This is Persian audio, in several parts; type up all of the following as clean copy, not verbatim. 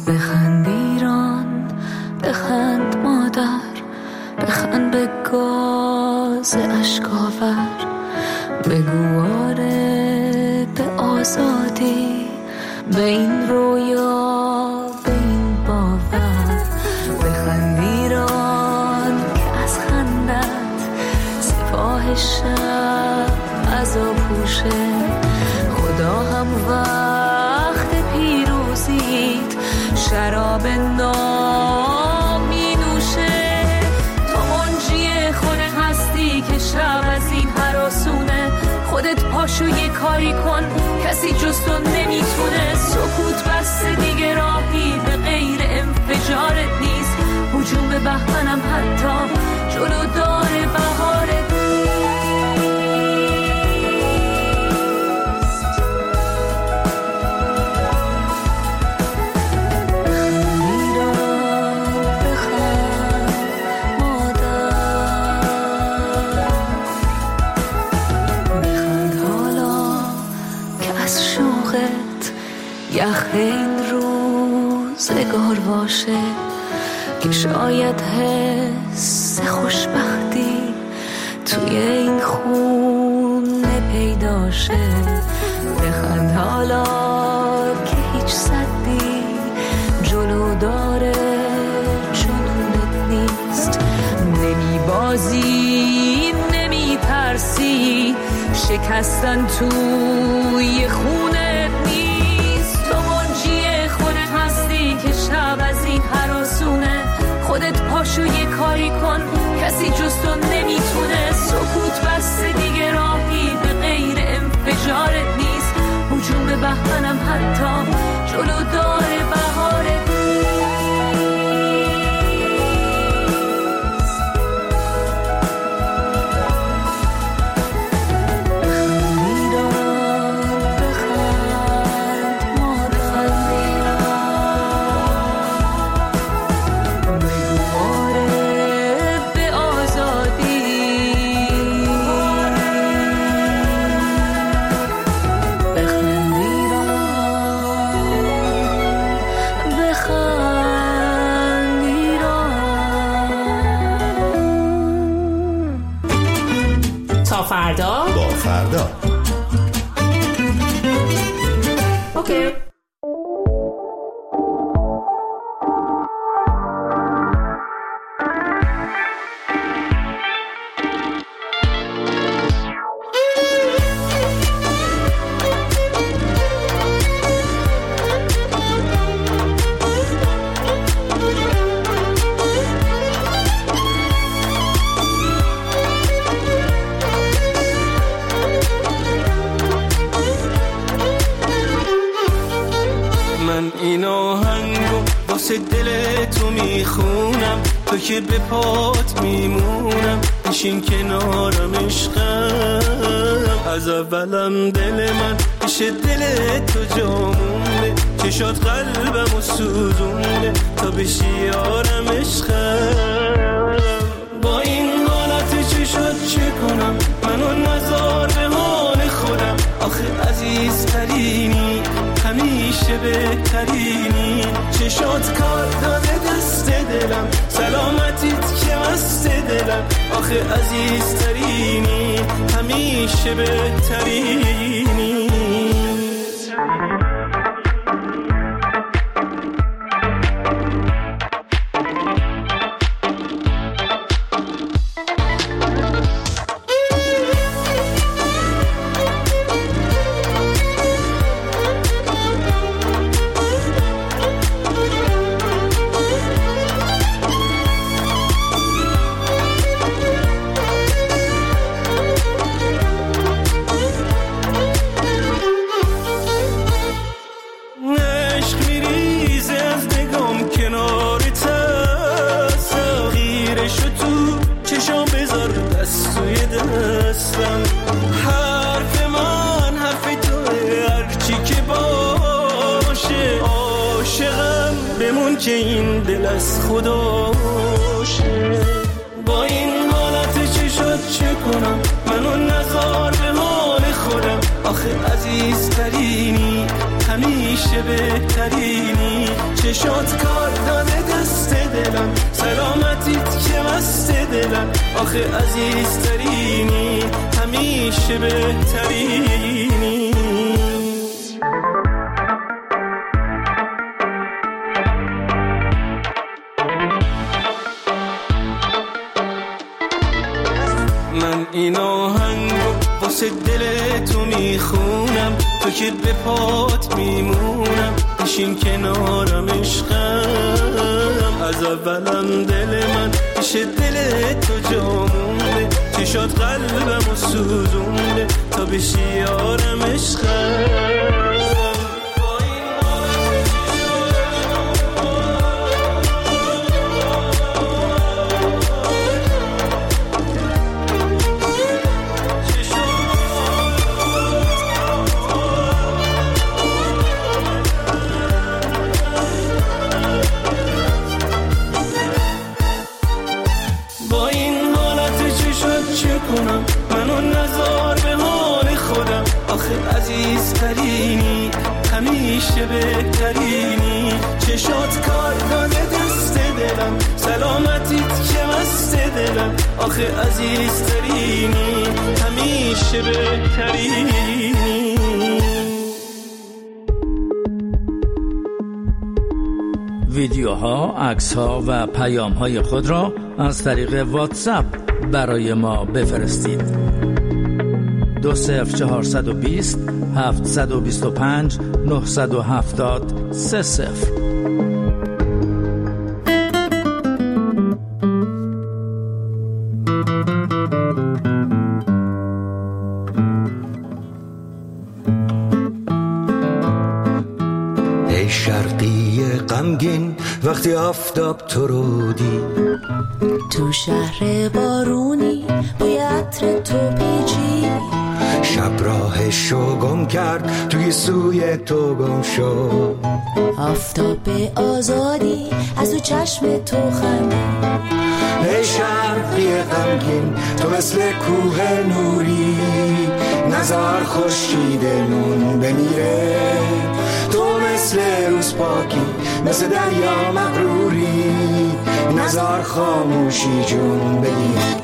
بخند ایران، بخند مادر، بخند به گاز اشکاور، بگو آره به آزادی، به این رویا، به این باور. بخند ایران که از خندت سپاه شب عزا پوشه، خدا هم وقت پیروزیت شراب نام می نوشه. تو منجی خود هستی که شب از این هراسونه، خودت پاشو یه کاری کن کسی جز تو نمیتونه. سکوت بسته دیگه راهی به غیر انفجارت نیست، هجوم به بهمنم حتی جلو داره بهارت. یخ این روزگار باشه که شاید حس خوشبختی توی این خونه پیدا شه. بخند حالا که هیچ صدی جلو داره جنونت نیست. نمی بازی نمی ترسی، شکستن توی خونت نیست. که شب از این هراسونه، خودت پاشو یه کاری کن کسی جز تو نمیتونه. سکوت بسته دیگه راهی به غیر انفجارت نیست، هجوم به بهمنم حتی جلو داره بهارت. فردا با فردا. اوکی. این آهنگو واسه دل تو میخونم، تو که به پات میمونم. بشین کنارم عشقم، از اولم دل من پیش دل تو جامونه، چشات قلبمو سوزونه تا بشی یارم عشقم. با این حالت چشات چه کنم، منو نذار به حال خودم. آخه عزیزترینی، همیشه بهترینی. چشات کار داده دست دلم، سلامتیت که مست دلم. آخه عزیزترینی، همیشه بهترینی. حرف من حرف توه، هرچی که باشه. عاشقم بمون که این دل از خداشه. با این حالت چشات چه کنم، منو نذار به حال خودم. آخه عزیزترینی، همیشه بهترینی. چشات کار داده دست دلم، سلامتیت که مست دلم، آخه عزیزترینی همیشه بهترینی. من این آهنگو واسه دل تو میخونم، تو که به پات میمونم، بشین کنارم عشقم. از اولم دل من پیش دل تو جامونه، چشات قلبم و سوزونده تا بشی یارم عشقم. منو نزار به حال خودم، آخه عزیزترینی همیشه بهترینی. چشات کار داده دست دلم، سلامتیت که مست دلم، آخه عزیزترینی همیشه بهترینی. ویدیوها، عکس‌ها و پیام‌های خود را از طریق واتساپ برای ما بفرستید. 20420 725 970 30. ای شرقی غمگین وقتی آفتاب تو رو دید، تو شهر بارونی بوی عطر تو پیچی، شب راهشو گم کرد توی سوی تو گم شد. آفتاب آزادی از تو چشم تو خندید. ای شرقی غمگین تو مثل کوه نوری، نزار خورشیدمون بمیره. تو مثل روز پاکی، مثل دریا مغروری، نزار خاموشی جون بگیر.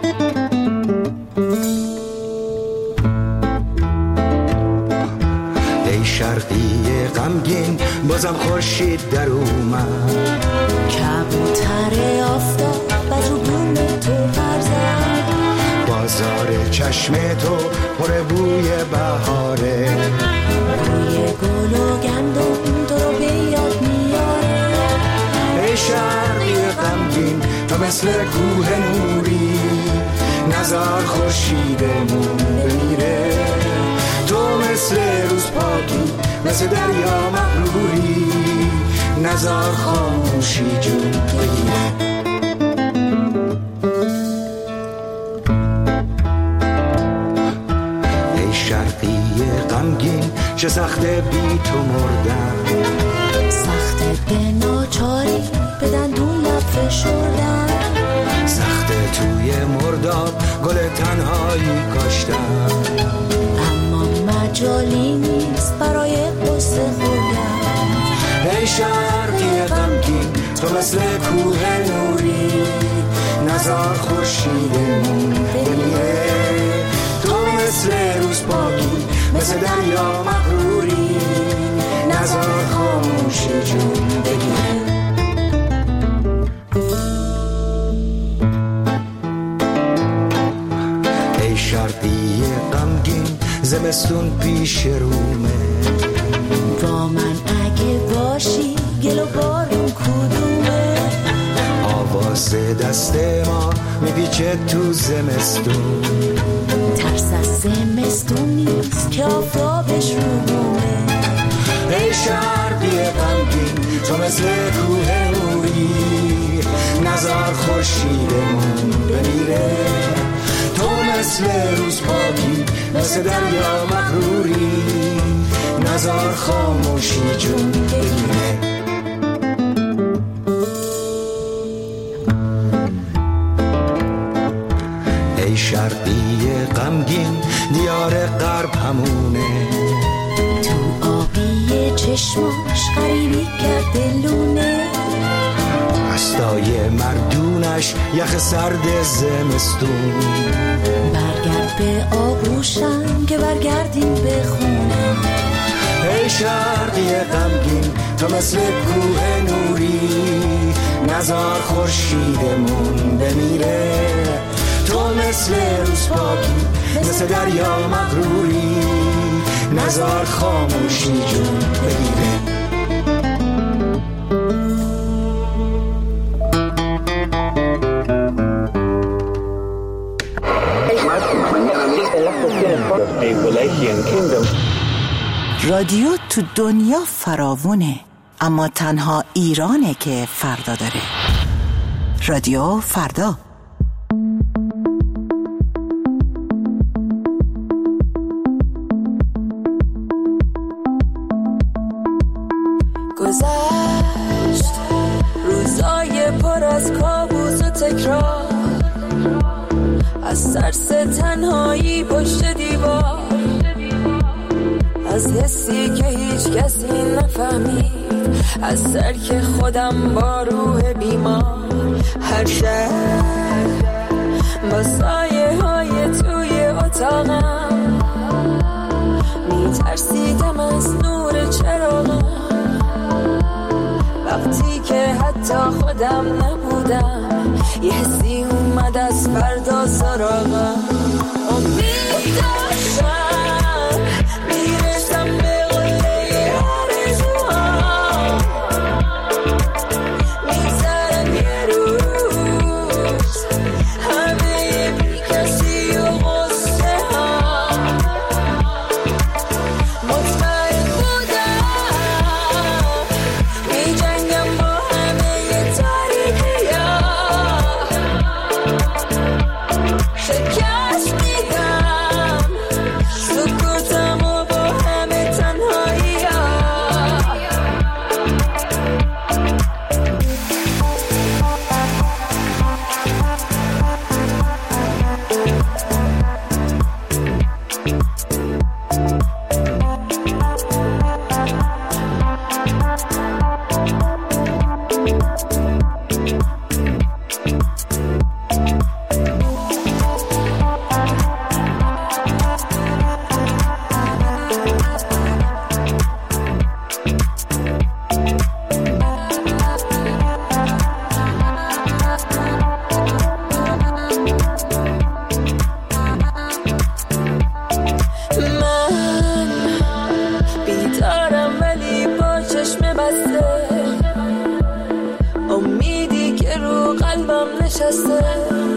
ای شرقی غمگین بازم خورشید در اومد، کبوتر آفتاب از رو بوم تو پر زد. بازار چشم تو پر بوی بهاره، بوی گل و گندم تو رو به یاد میاره. ای شرقی غمگین تو مثل کوه نوری، نزار خورشیدمون بمیره. تو مثل روز پاکی، مثل دریا مغروری، نزار خاموشی جون بگیره. ای شرقی غمگین چه سخته بی تو مردن، سخته به ناچاری به دندون لب فشردن، سخته توی مرداب گل تنهایی کاشتن، اما مجالی نیست برای قصه خوردن. ای شرقی غمگین تو مثل کوه نوری، نزار خورشیدمون بمیره. تو مثل روز پاکی، مثل دریا مغروری، نزار خاموشی جون بگیره. ای شرقی غمگین زمستون پیش رومه، با من اگه باشی گل و بارون کدومه. آواز دست ما میپیچه تو زمستون، ترس از زمستون نیست که آفتابش رو بومه. ای شرقی غمگین تو مثل کوه نوری، نزار خورشیدمون بمیره. تو مثل روز پاکی، مثل دریا مغروری، نزار خاموشی جون بگیره. ای شرقی غمگین دیار غرب همونه، تو آبی چشماش غریبی کرده لونه. همش یخ سرد زمستون. برگرد به آغوشم که برگردیم به خونه. ای شرقی غمگین تو مثل کوه نوری، نزار خورشیدمون بمیره. تو مثل روز پاکی مثل دریا مغروری، نزار خاموشی جون بگیره. رادیو تو دنیا فراوونه، اما تنها ایرانه که فردا داره. رادیو فردا. گذشت روزای پر از کابوس و تکرار، از ترس تنهایی پشت دیوار، از حسی که هیچ کسی نفهمید، از ترک خودم با روح بیمار. هر شب با سایه های توی اتاقم میترسیدم از نور چراغم، وقتی که حتی خودم نبودم یه حسی اومد از فردا سراغم. امید داشتم میرسم به قله آرزوام، میگذرم یه روز همه بی کسی و غصه ها. مطمئن بودم میجنگم با همه تاریکی ها، شکست میدم سکوتم و با همه تنهایی ها. من بیدارم ولی با چشم بسته، امیدی که رو قلبم نشسته.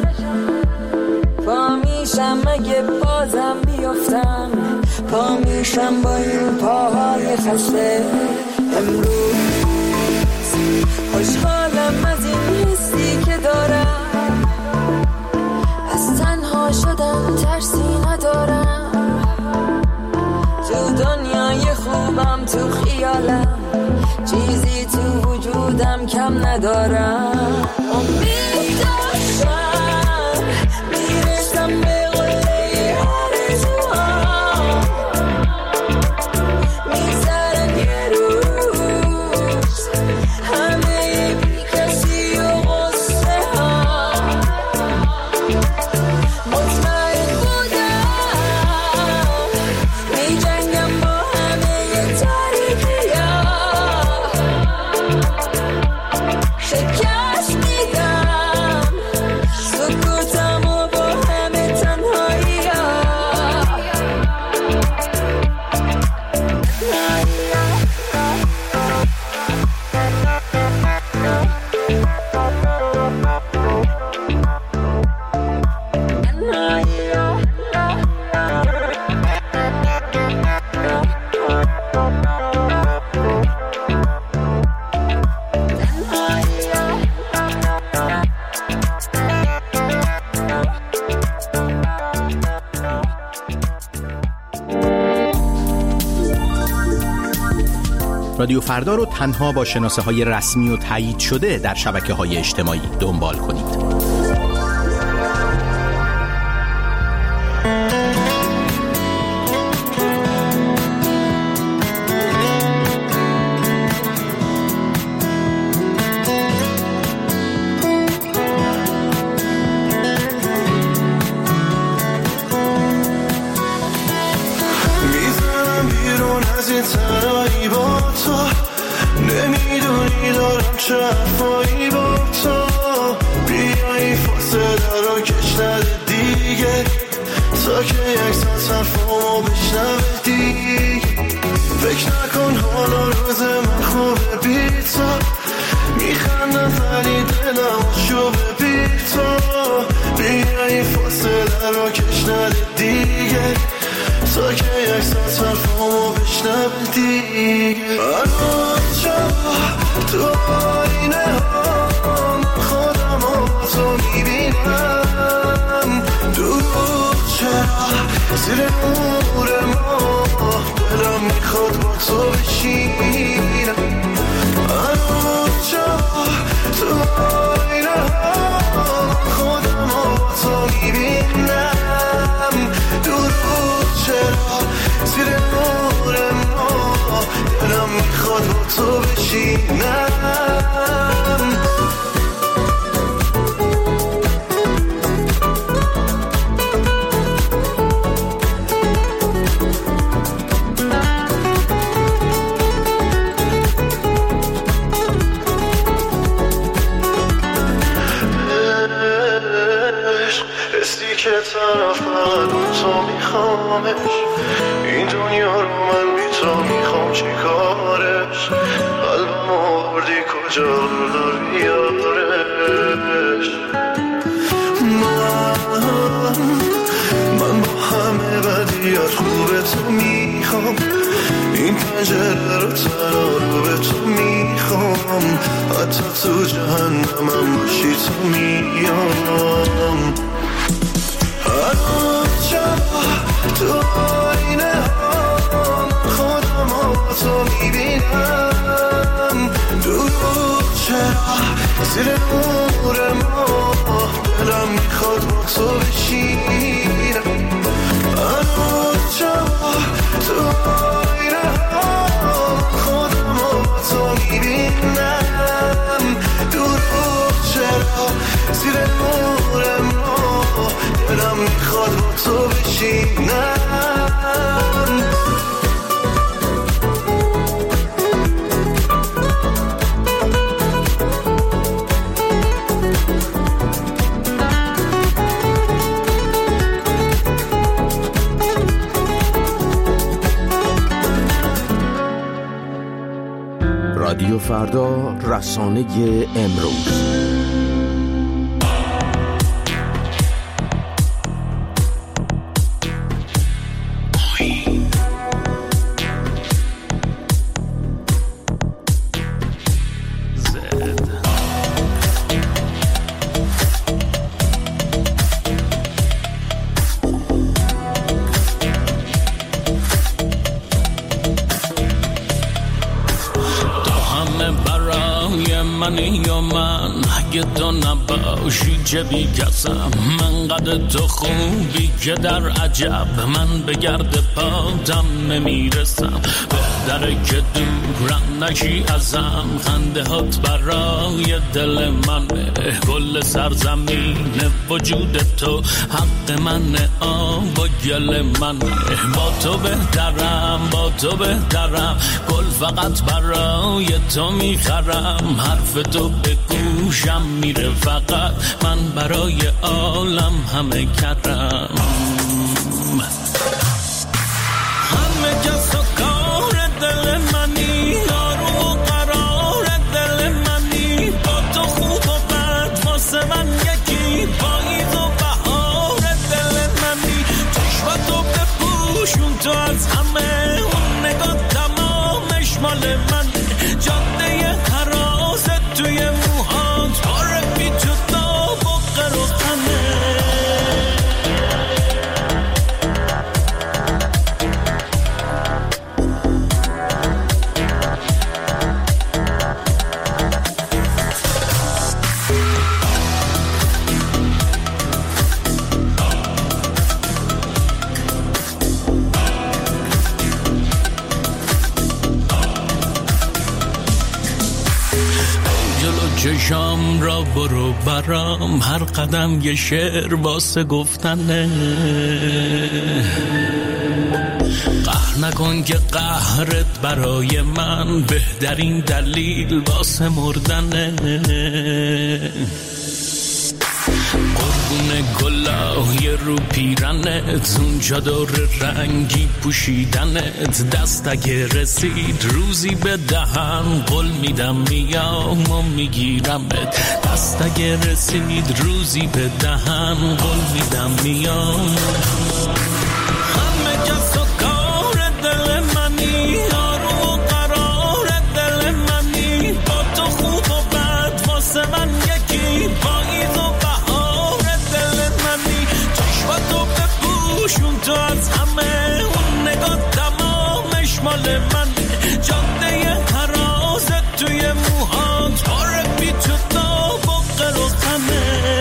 پا میشم اگه بازم بیفتم، پا میشم با این پاهای خسته. امروز خوشحالم از این حسی که دارم، از تنها شدم ترسی ندارم. تو دنیای خوبم تو خیالم، چیزی تو وجودم کم ندارم. امید داشتم میرسم به قله آرزوام، میگذرم یه روز همه بی کسی و غصه ها. مطمئن بودم میجنگم با همه تاریکی ها، شکست میدم سکوتم و با همه تنهایی ها. رادیو فردا رو تنها با شناسه‌های رسمی و تایید شده در شبکه‌های اجتماعی دنبال کنید. چه حرفایی با تو، بیایی فاصله رو کش نده دیگه، تا که یک ساعت حرفامو بشنوه دیگه. فکر نکن حالا روز من خوبه بی تو، میخندم ولی دلم شوبه بی تو، بیایی فاصله رو کش نده دیگه، تا که یک ساعت حرفامو بشنوه دیگه. هنوز شبا تو آینه ها من خودم و تو میبینم، دروغ چرا زیر نور ما، دلم میخواد با تو بشینم. هنوز شبا تو آینه ها من خودم و تو میبینم، دروغ چرا زیر نور ما، دلم میخواد با تو بشینم. که طرف من تو میخوامش، این دنیا رو من بی تو میخوام چی کارش، قلبم آوردی کجا داری یارش. من با همه بدیات خوبه تو میخوام، این پنجره رو تنها رو به تو میخوام، حتی تو جهنمم باشی تو میام. هنوز شبا تو آینه ها من خودم و تو میبینم، دروغ چرا زیر نور ما، دلم میخواد با تو بشینم. هنوز شبا تو آینه ها من خودم و تو میبینم، دروغ چرا زیر نور ما، دلم میخواد با تو بشینم. رادیو فردا، رسانه امروز. اگه تو نباشی چه بی کسم، من قد تو خوبی که در عجب، من به گرد پاتم نمیرسم، بهتره که دورم نشی ازم، خنده هات برای دل منه، کل سرزمین وجود تو حق منه، آب و گل منه، با تو بهترم با تو بهترم، گل فقط برای تو میخرم، حرف تو به گوشم میره فقط، من برای عالم همه کردم، همه کس و کار دل منی، آروم و قرار دل منی، با تو خوب و بد واسه من یکی، پاییز و بهار دل منی، چشماتو بپوشون تو از همه، اون نگاه تمامش مال من، جاده حراست توی موهات، باره بی تو داب و قروخنه. چشام را برو برام، هر قدم یه شعر واسه گفتنه، قهر نکن که قهرت برای من بهترین دلیل واسه مردنه. قربون گلای رو پیرنت، اونجا دور رنگی پوشیدنت، دست اگه رسید روزی به دهن قول میدم میام و میگیرمت. دست اگه رسید روزی به دهن قول میدم میام. همه کس و کار دل منی، آروم و قرار دل منی، با تو خوب و بد واسه من یکی، پاییز و بهار دل منی. چشماتو بپوشون تو از همه، اون نگاه تمامش مال من، جاده حرازت توی موهات، باره بی تو داب و قل و خمه.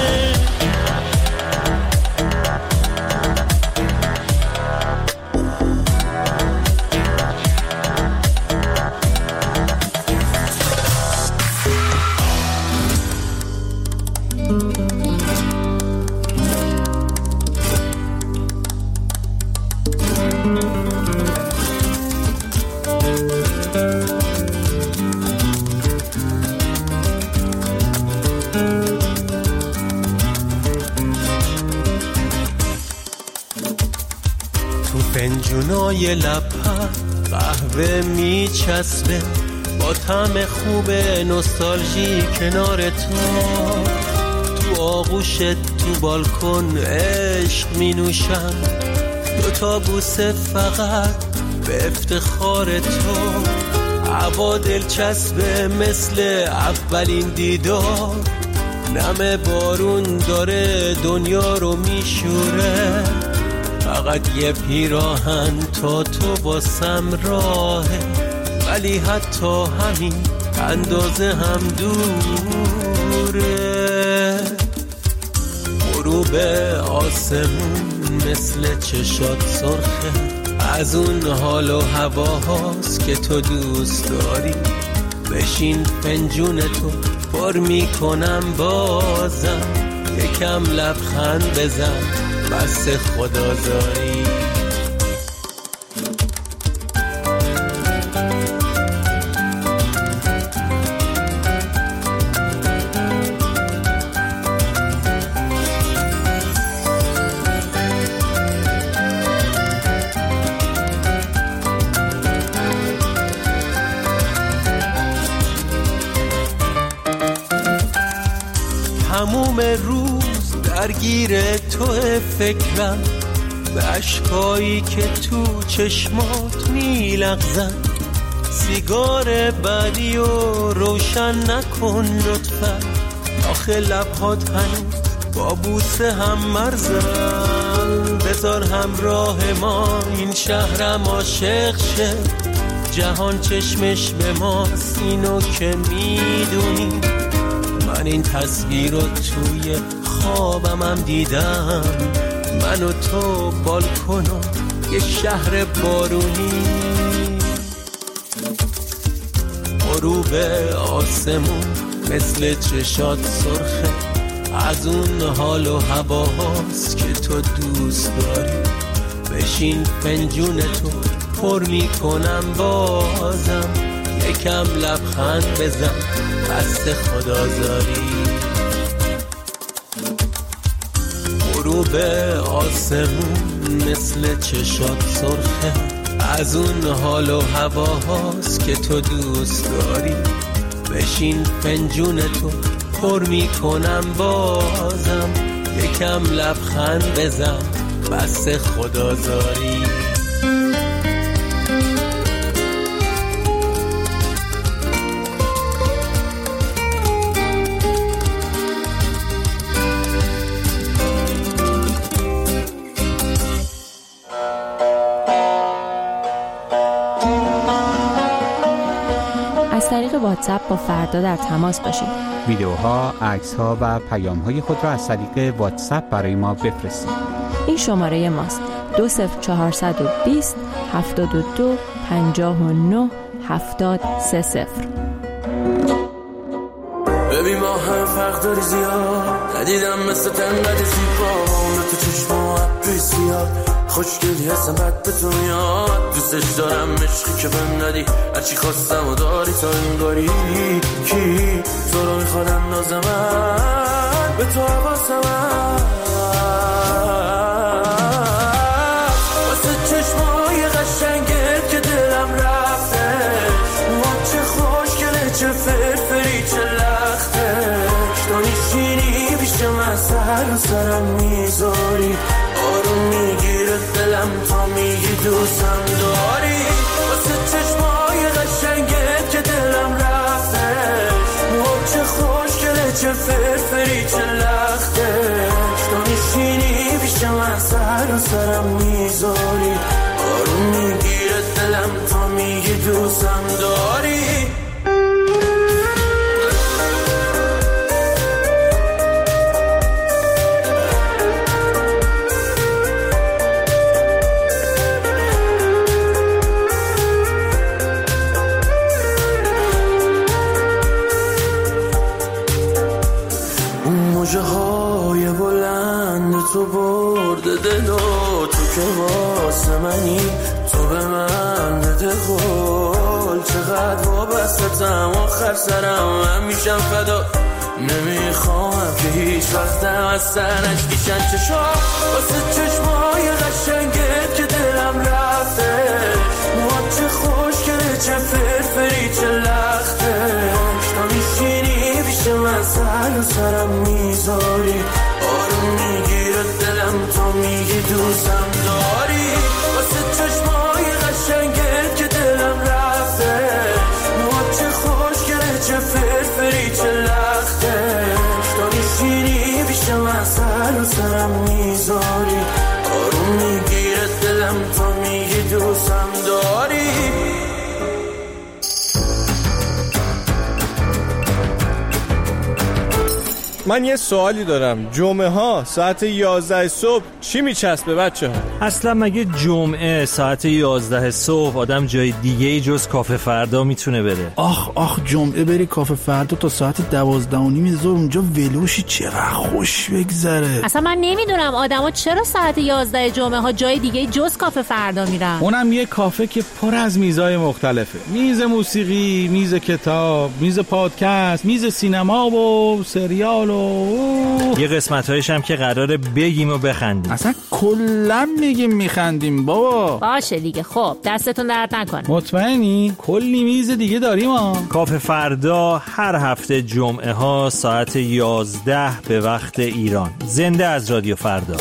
فنجونای لب‌ها قهوه میچسبه، با طعم خوب نوستالژی کنار تو آغوشت تو بالکن عشق می نوشم، دوتا بوسه فقط به افتخار تو، هوا دلچسبه مثل اولین دیدار، نم بارون داره دنیا رو میشوره، فقط یه پیراهن تا تو واسم راهه، ولی حتی همین اندازه هم دوره. غروب آسمون مثل چشات سرخه، از اون حال و هواهاست که تو دوست داری، بشین فنجون تو پر میکنم بازم، یکم لبخند بزن بس خدازاری. تموم روز درگیر تو فکرم، به عشقایی که تو چشمات میلغزن، سیگار بعدی و روشن نکن لطفا، آخه لبهات هنوز با بوسه هم مرزن، بذار همراه ما این شهرم عاشق شه، جهان چشمش به ماست اینو که میدونی، من این تصویر رو توی خوابم هم دیدم، من و تو بالکن و یه شهر بارونی، غروب آسمون مثل چشات سرخه، از اون حال و هواهاست که تو دوست داری، بشین فنجون تو پر میکنم بازم، یکم لبخند بزن دست خدازاری. غروب آسمون مثل چشات سرخه، از اون حال و هواهاست که تو دوست داری، بشین فنجون تو پر میکنم بازم، یکم لبخند بزن بس خدازاری. از طریق واتساپ با فردا در تماس باشید. ویدیوها، عکس‌ها و پیام‌های خود را از طریق واتساپ برای ما بفرستید. این شماره ماست: 20420 72 59 70 30. ببین ما هم فرق داری زیاد، ندیدم مثل تنقد زیبا اون تو چشما عبری سیاد خوشگلی هستم بد به تو میاد دوستش دارم عشقی که بهم ندی هرچی خواستم و داری تا این گاری کی تو رو میخواد اندازه من به تو حواسم واسه چشمای قشنگت که دلم رفته چه خوشگله چه فرفری چه لختش تو نیشینی پیش من سر و سرم میذاری آروم میگیره دلم تا میگی دوستم داری واسه چشمای قشنگت که دلم رفته چه خوشگله چه فرفری چه لختش تو نیشینی پیش من سر و سرم میذاری آروم میگیره دلم تا میگی دوستم داری موجه های بلند تو برده دلو تو که واسه منی تو به من بده قول چقدر وابستم آخر سرم من میشم فدا نمیخوام که هیچ وقتم از سرش کشن چشم واسه چشمای قشنگت که دلم رفته چه خوشگله چه فرفری چه لختش تو میشینی پیش من سر و سرم میذاری آروم میگیره دلم تو میگی دوستم داری واسه چشمای قشنگت که دلم رفته چه خوشگله چه فرفری چه لختش تو میشینی پیش من سر و سرم میذاری آروم میگیره دلم تو میگی دوستم داری من یه سوالی دارم جمعه ها ساعت 11 صبح چی میچسبه بچه ها؟ اصلا مگه جمعه ساعت 11 صبح آدم جای دیگه جز کافه فردا میتونه بره؟ آخ جمعه بری کافه فردا تا ساعت 12:30 ظهر اونجا ولوشی چقدر خوش بگذره. اصلا من نمیدونم آدما چرا ساعت 11 جمعه ها جای دیگه جز کافه فردا میرن. اونم یه کافه که پر از میزای مختلفه، میز موسیقی، میز کتاب، میز پادکست، میز سینما و سریال یه قسمت‌هایش هم که قراره بگیم و بخندیم. اصلا کلا میگیم میخندیم بابا. باشه دیگه خب دستتون درد نکنه. مطمئنی؟ کلی میز دیگه داریم ها. کافه فردا هر هفته جمعه ها ساعت 11 به وقت ایران. زنده از رادیو فردا.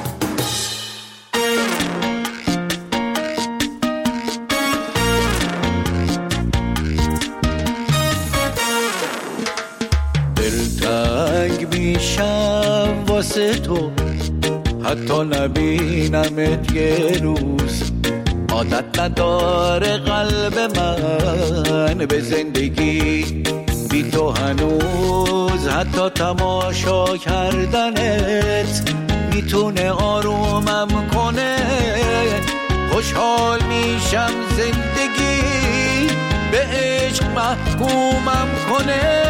میشم واسه تو حتی نبینمت یه روز عادت نداره قلب من به زندگی بی تو هنوز حتی تماشا کردنت میتونه آرومم کنه خوشحال میشم زندگی به عشق محکومم کنه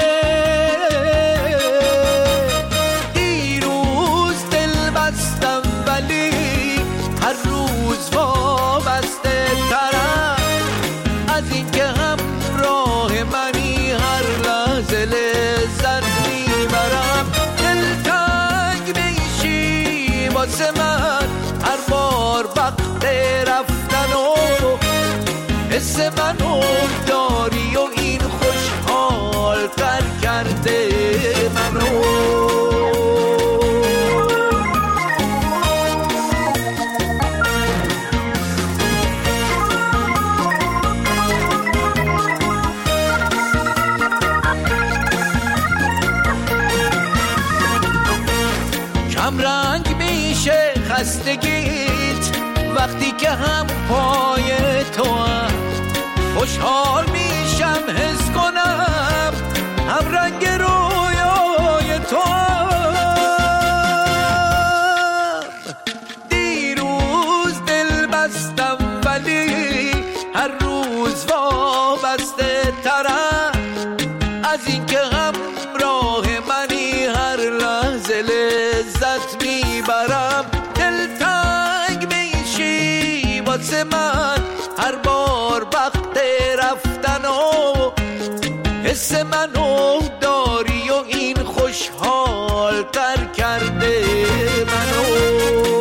هر روز وابسته ترم از این که همراه منی هر لحظه لذت میبرم دلتنگ میشی واسه من هر بار وقت رفتن و حس منو داری و این خوشحال تر کرده منو رنگ میشه خستگیت وقتی که هم پای تو هم خوشحال میشم حس کنم هم رنگ رویای تو هم دیروز دل بستم ولی هر روز وابسته ترم از این که همراه منی هر لحظه حس منو داری و این خوشحال تر کرده منو.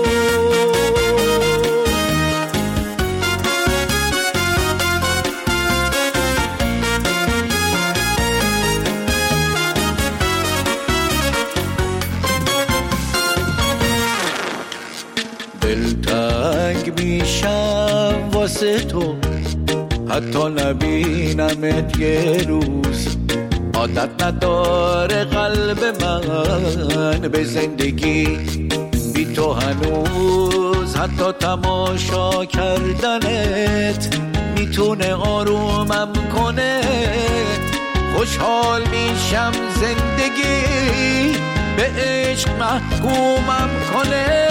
دلتنگ میشم واسه تو، حتی نبینمت یه روز. عادت نداره قلب من به زندگی بی تو هنوز. حتی تماشا کردنت میتونه آرومم کنه. خوشحال میشم زندگی به عشق محکومم کنه.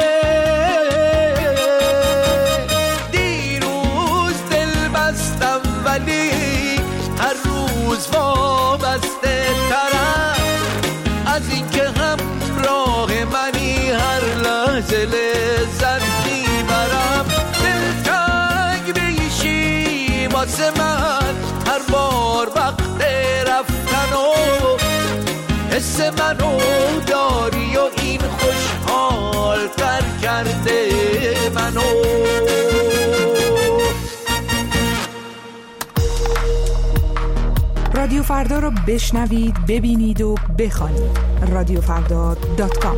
ولی هر روز وابسته ترم از این که همراه منی، هر لحظه لذت میبرم. دلتنگ میشی واسه من هر بار وقت رفتن و حس منو داری و این خوشحال تر کرده منو. رادیو فردا رو بشنوید، ببینید و بخوانید. رادیوفردا.com.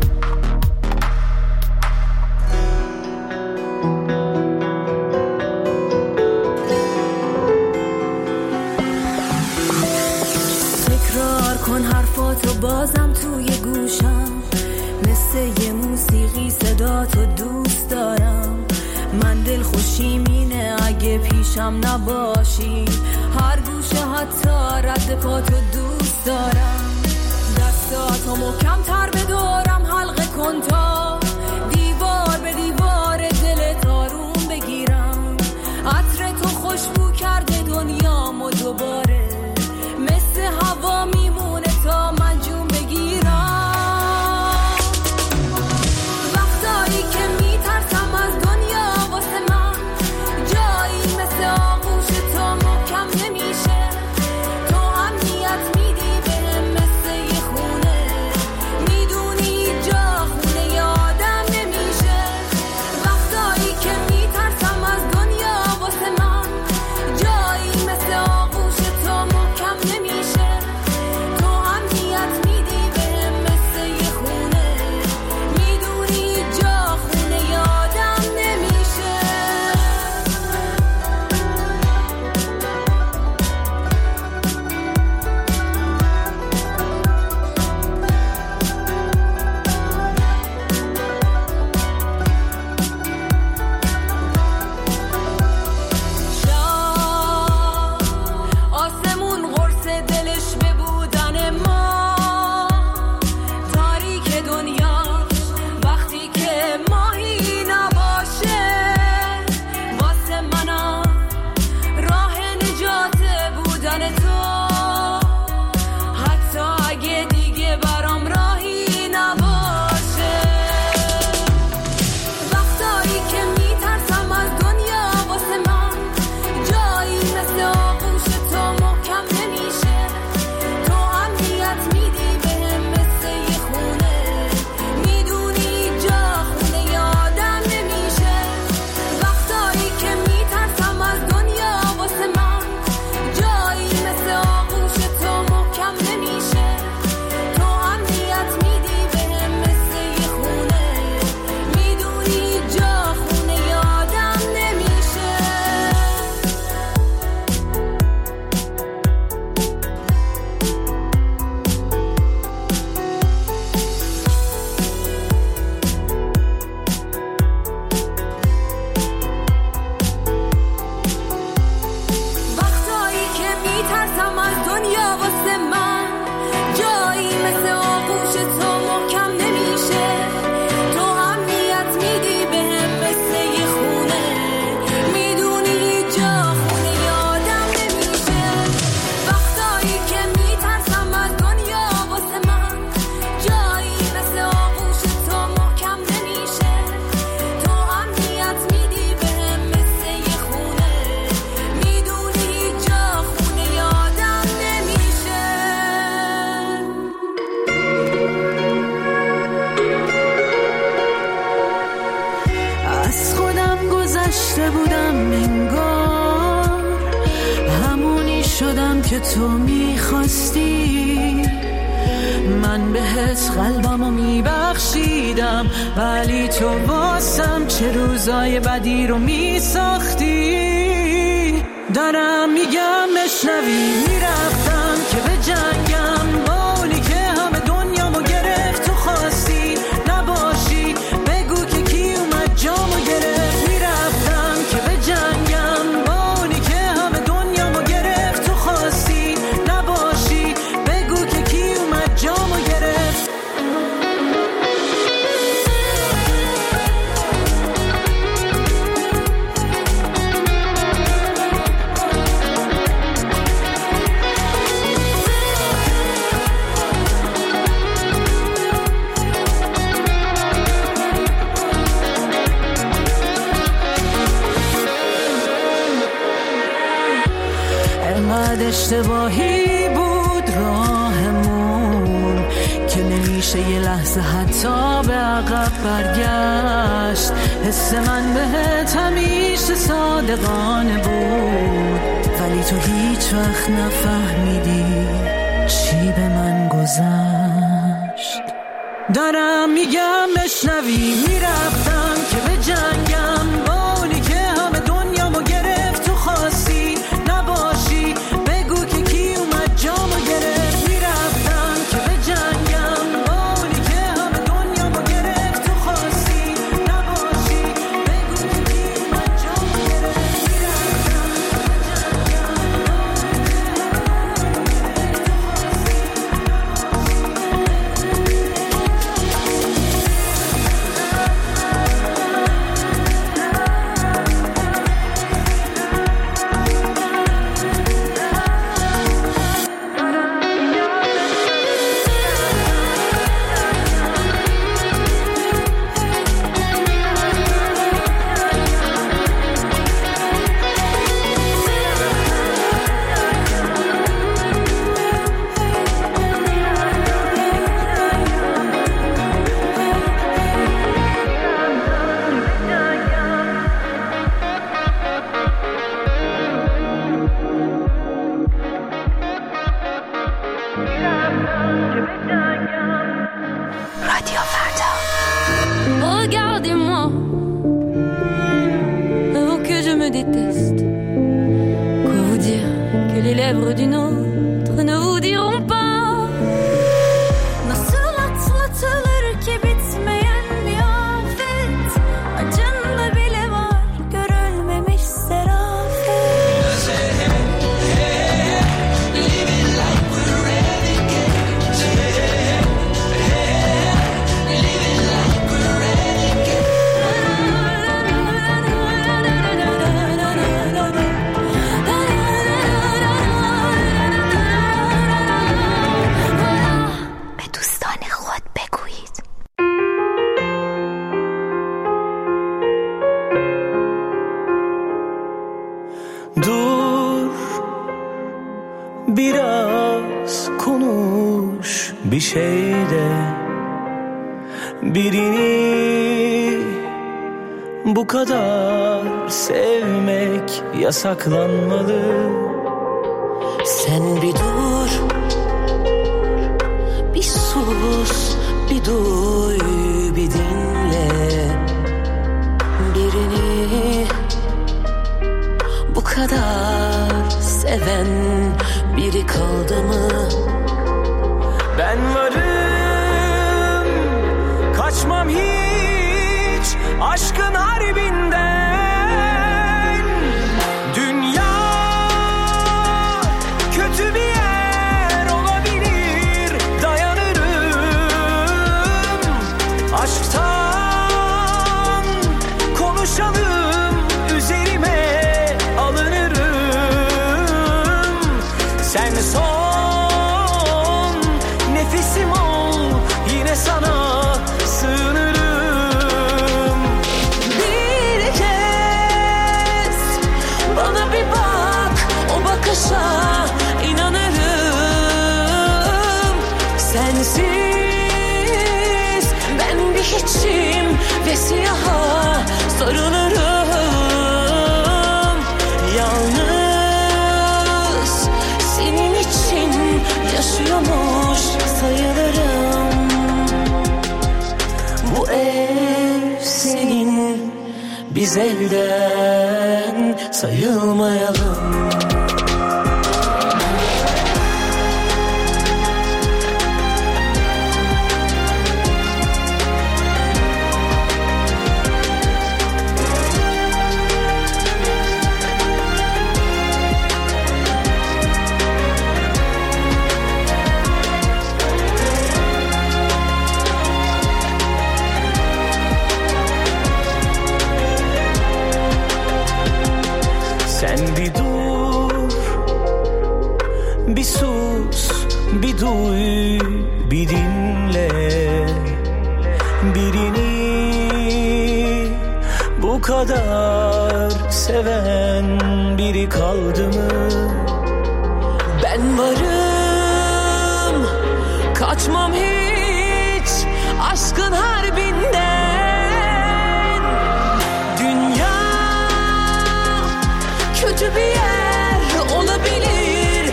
تکرار کن حرفاتو بازم توی گوشم، مثل یه موسیقی صداتو دوست دارم. من دل خوشیم اینه اگه پیشم نباشی، هر گوشه حتی رد پاتو دوست دارم. دستاتو محکم تر بدارم، حلقه کن تا دیوار به دیوار دلت آروم بگیرم. عطر تو خوشبو کرده دنیامو دوباره، مثل هوا میمونه تا من جون بگیرم. وقتایی که میترسم از دنیا واسه من جایی مثل آغوش تو محکم نمیشه. تو امنیت میدی بهم مثل یه خونه، که تو میخواستی، من بهت قلبمو میبخشیدم، ولی تو واسم چه روزای بدی رو میساختی. دارم میگم بشنوی، میرفتم که به جنگم با اونی که همه دنیامو گرفت. تو خواستی نباشی، بگو که کی اومد جامو گرفت. میرفتم که به جنگم با اونی که همه دنیامو گرفت. تو خواستی نباشی، بگو که کی اومد جامو گرفت. انقدر اشتباهی بود راهمون که نمیشه یه لحظه حتی به عقب برگشت. حس من بهت همیشه صادقانه بود، ولی تو هیچ وقت نفهمیدی چی به من گذشت. دارم میگم بشنوی، میرفتم که به جنگم با اونی که همه دنیامو گرفت. تو خواستی نباشی، بگو که کی اومد جامو گرفت. میرفتم که به جنگم با اونی که همه دنیامو گرفت. تو خواستی نباشی، بگو که کی اومد جامو گرفت. Regardez-moi, avant que je me déteste. Quoi vous dire que les lèvres d'une autre ne vous diront pas. Nasıl atlatılır ki bitmeyen bir afet, acında bile var görülmemiş serafet. Living like we're renegades. Living like we're renegades. به دوستان خود بگویید. Dur biraz konuş bir şeyde, birini bu kadar sevmek yasaklanmalı. Sen bir dur, bir sus, bir duy, bir dinle. Birini bu kadar seven biri kaldı mı? Ben varım, kaçmam hiç aşkın harbinden. Dünya kötü bir yer olabilir, dayanırım. Aşktan konuşalım, üzerime alınırım. Sen son nefesim ol, yine sana sığınırım. Bir kez bana bir bak, o bakışa inanırım. Sensiz ben bir hiçim ve siyaha sarılırım. Yalnız seni biz elden sayılmayalım. Sen bir dur, bir sus, bir duy, bir dinle. Birini bu kadar seven biri kaldı mı? Ben varım, kaçmam hiç aşkın harbinden. Dünya kötü bir yer olabilir,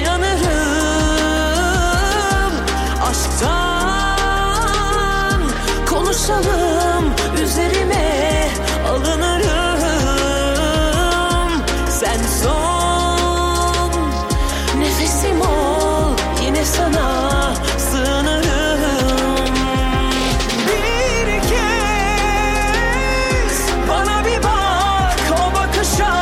dayanırım. Aşktan konuşalım, üzerime alınırım. Sen son nefesim ol, yine sana sığınırım. Bir kez bana bir bak, o bakışa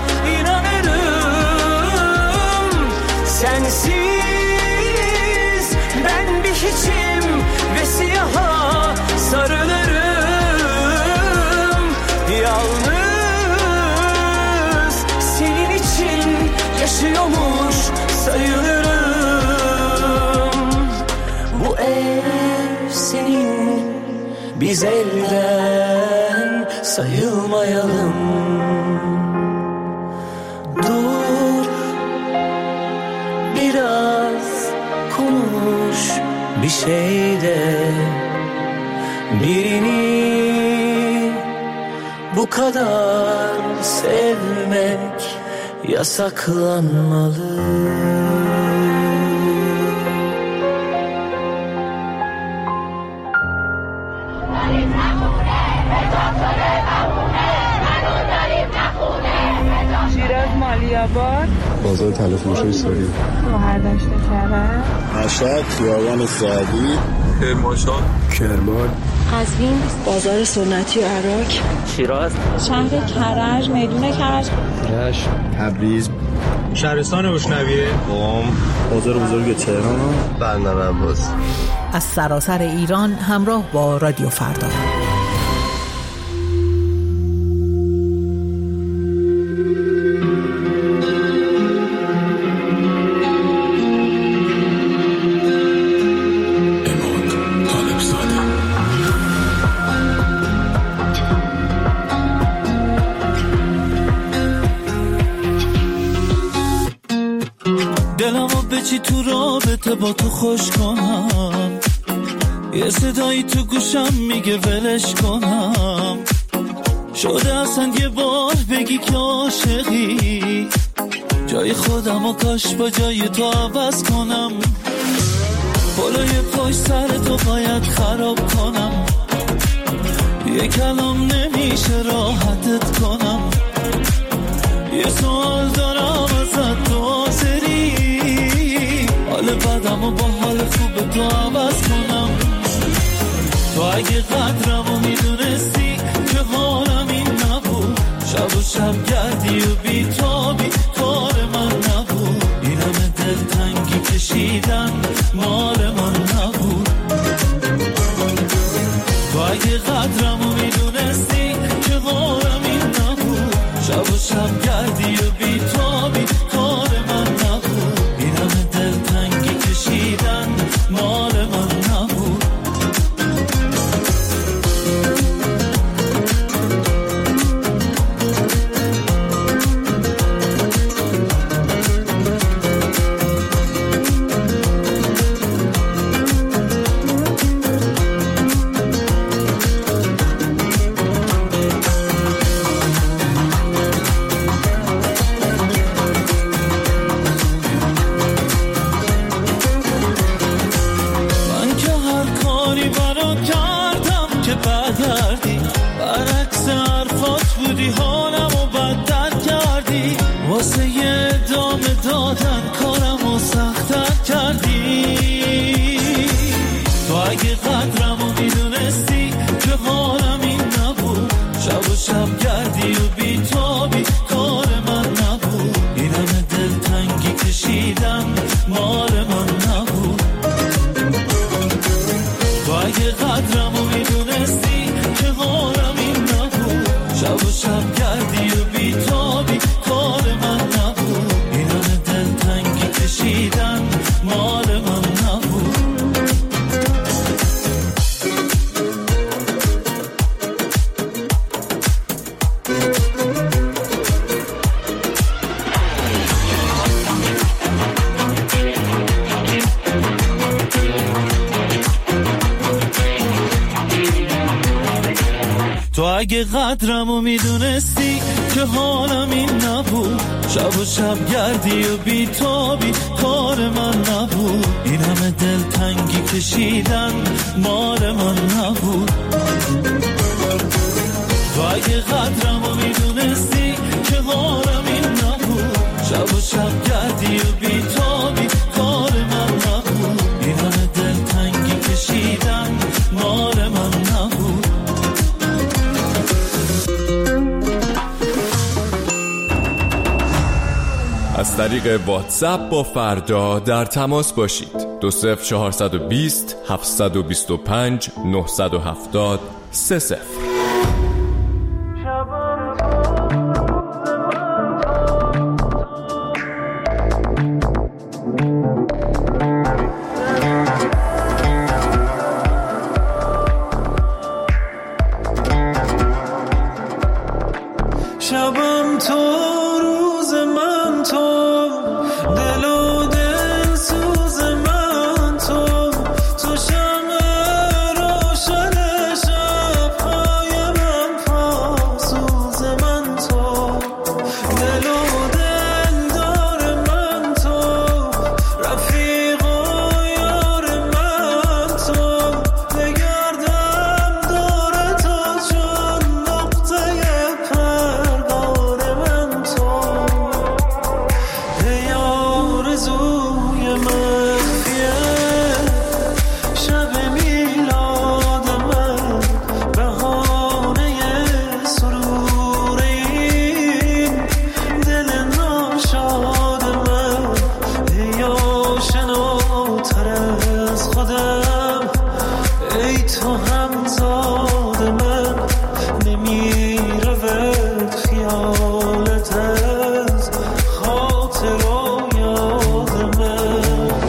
sensiz ben bir hiçim ve siyaha sarılırım. Yalnız senin için yaşıyormuş sayılırım. Bu ev senin, biz elden sayılmayalım. Dur, biraz konuş bir şeyde. Birini bu kadar sevmek yasaklanmalı. شیراز مالی‌آباد، بازار طلا فروشی ساری، شهردشت کرج، مشهد، خیابان سعدی، کرمانشاه، کرمان، قزوین، بازار سنتی و عراق، شیراز، شهر کرج، میدون کرج، رشت، تبریز، شهرستان بوشنویه، قم، بازار بزرگ تهران، برنامه عباس. از سراسر ایران همراه با رادیو فردا. دلمو بچی تو رابطه با تو خوش کنم، یه صدایی تو گوشم میگه ولش کنم. شده اصلا یه بار بگی که عاشقی، جای خودمو کاش با جای تو عوض کنم. بالای پاش سر تو باید خراب کنم، یه کلام نمیشه راحتت کنم. یه سوال دارم ازت، تو حاضری حال بدم و با حال خوب تو عوض کنم؟ تو اگه قدرمو میدونستی که حالم این نبود، شب و شب گردی و بیتابی کار من نبود. این همه دلتنگی کشیدن مال من نبود. تو اگه قدرمو میدونستی که حالم این نبود، شب و شب گردی و بیتابی کار من نبود. این همه دلتنگی کشیدن مال من نبود. اگه قدرمو میدونستی که حالم این نبود، شب و شب گردی و بیتابی کار من نبود، این همه دلتنگی کشیدن مال من نبود. و اگه قدرمو میدونستی که حالم این نبود، شب و شب گردی و بیتابی کار من نبود، این همه دلتنگی کشیدن مال من نبود. از طریق واتساپ با فردا در تماس باشید. 20420 725 970 30. شبم تو روز من تو، دل و دل سوز من تو، تو شمع روشن شب‌های من پاسوز من تو، دل و دل دار من تو، رفیق و یار من تو، بگردم دور تو چون نقطه پرگار من تو، ای آرزوی مخفیه شب میلاد من، بهانه سرور این دل ناشاد من، ای آشناتر از خودم، ای تو همزاد من، نمیرود خیالت از خاطر و یاد من.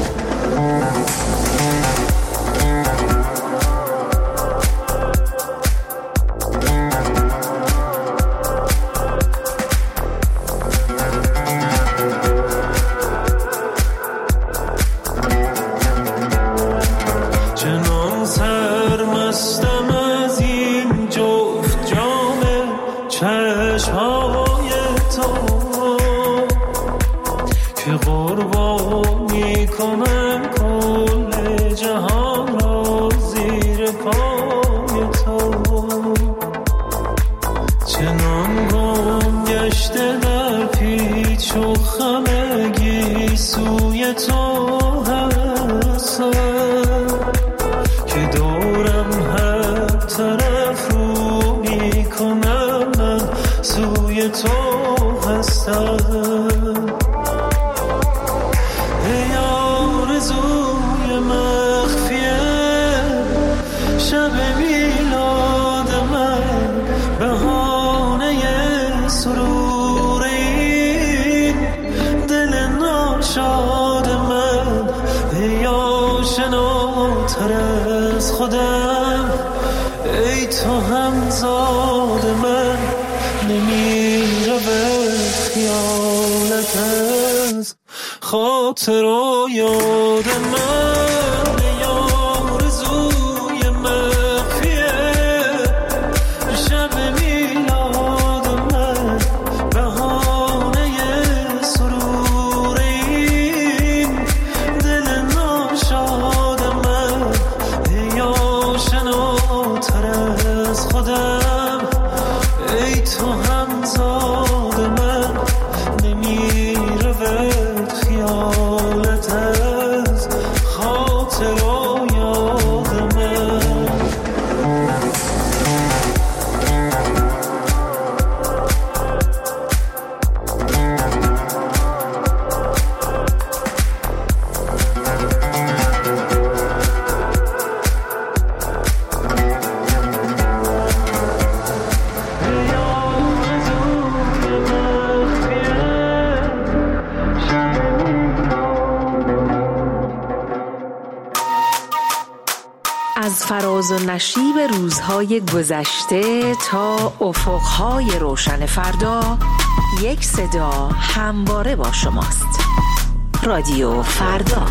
چنان سرمستم از این جفت جام چشمهای تو که قربان میکنم کل جهان را زیر پای تو، چنان گم گشته در پیچ و خم گیسوی تو هستم که دورم هر طرف رو میکنم، من سوی تو هستم. ای آرزوی مخفیه شب میلاد من، بهانه سرور این دل ناشاد من، ای آشناتر از خودم، ای تو همزاد من، نمیرود خیالت از خاطر و یاد من. ای آرزوی مخفیه شب میلاد من، بهانه سرور این دل ناشاد من، ای آشناتر از خودم، ای تو همزاد من، نمیرود خیالت از خاطر و یاد من. از فراز و نشیب روزهای گذشته تا افقهای روشن فردا، یک صدا همواره با شماست. رادیو فردا.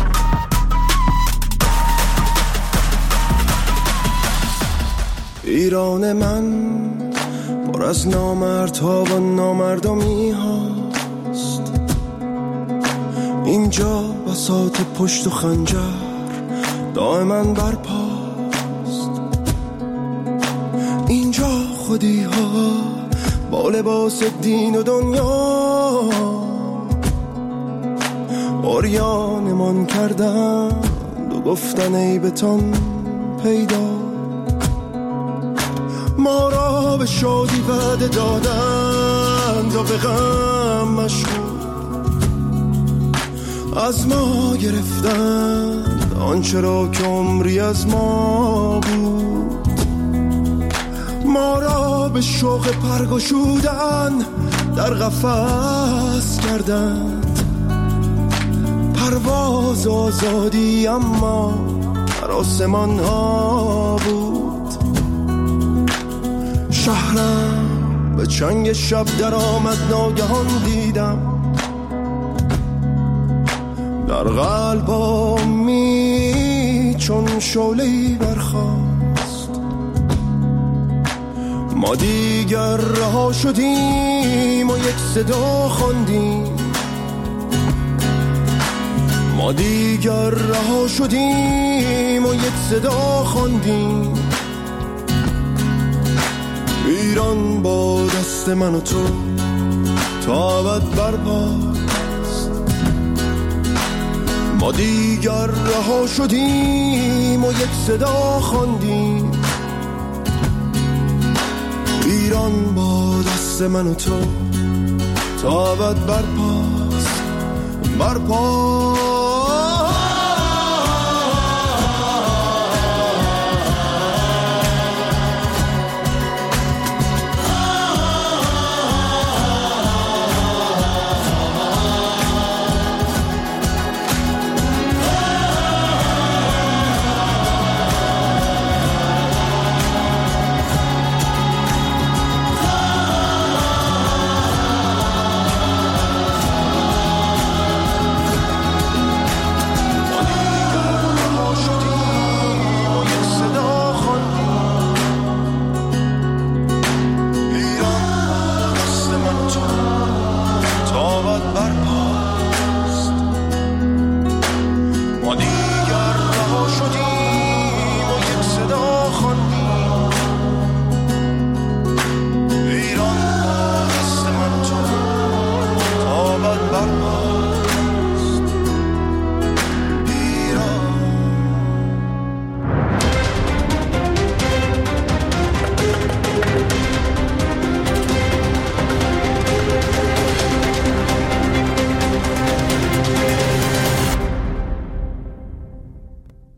ایران من پر از نامردها و نامردمی هاست. اینجا بساط پشت و خنجر دائما برپاست. اینجا خودی ها با لباس دین و دنیا عریانمان کردند و گفتن ای بتان پیدا. ما را به شادی وعده دادند و به غم مشغول، از ما گرفتند آنچه را که عمری از ما بود. ما را به شوق پرگشودن در قفس کردند، پرواز آزادی اما در آسمان ها بود. شهرم به چنگ شب در آمد، ناگهان دیدم در قلبامی چون شعله‌ای برخاست. ما دیگر رها شدیم و یک صدا خواندیم، ما دیگر رها شدیم و یک صدا خواندیم. ایران با دست من و تو تا ابد برپاست. ما دیگر رها شدیم و یک صدا خواندیم. ایران با دست من و تو تا ابد برپاست، برپاست.